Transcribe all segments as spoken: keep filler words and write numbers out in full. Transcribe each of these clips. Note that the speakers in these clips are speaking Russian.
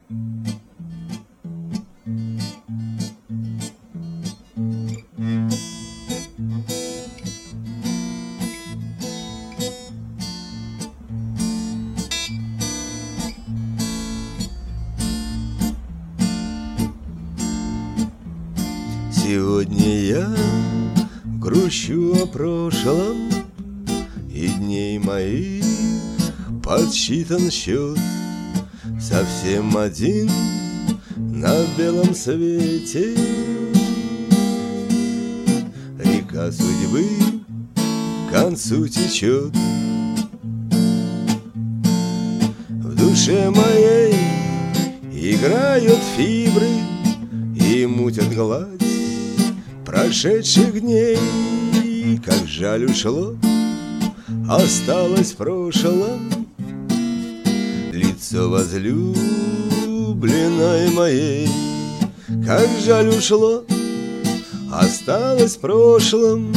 Сегодня я грущу о прошлом, и дней моих подсчитан счет. Совсем один на белом свете, река судьбы к концу течет. В душе моей играют фибры и мутят гладь прошедших дней. Как жаль ушло, осталось в прошлом лицо возлюбленной моей. Как жаль ушло, осталось в прошлом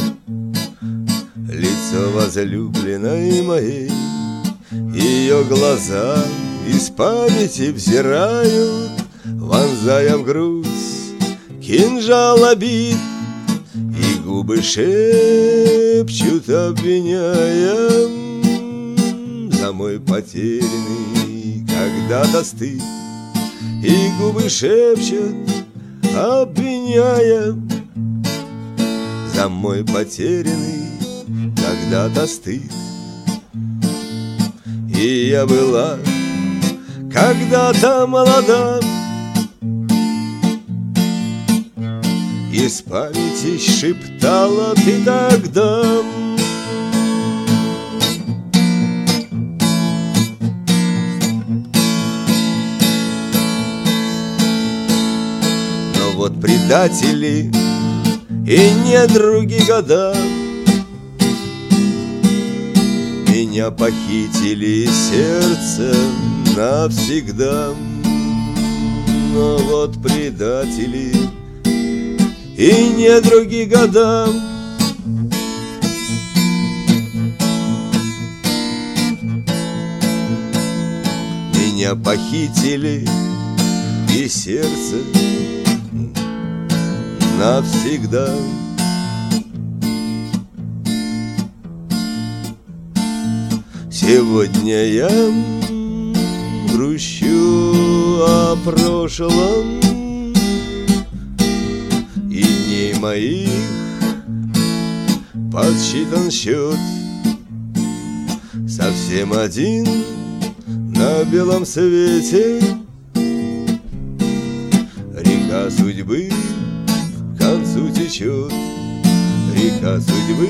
лицо возлюбленной моей. Ее глаза из памяти взирают, вонзая в грудь кинжал обид, и губы шепчут, обвиняя за мой потерянный когда-то стыд. И губы шепчут, обвиняя за мой потерянный когда-то стыд. И я была когда-то молода, из памяти шептала ты тогда. Но вот предатели и недруги года меня похитили сердце навсегда. Но вот предатели и недруги года меня похитили и сердце навсегда. Сегодня я грущу о прошлом, и дней моих подсчитан счет. Совсем один на белом свете, река судьбы к концу течет. Река судьбы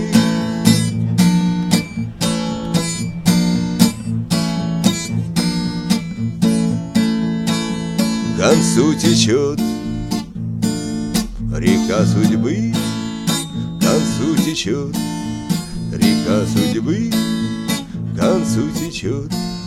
к концу течет. Река судьбы к концу течет. Река судьбы к концу течет.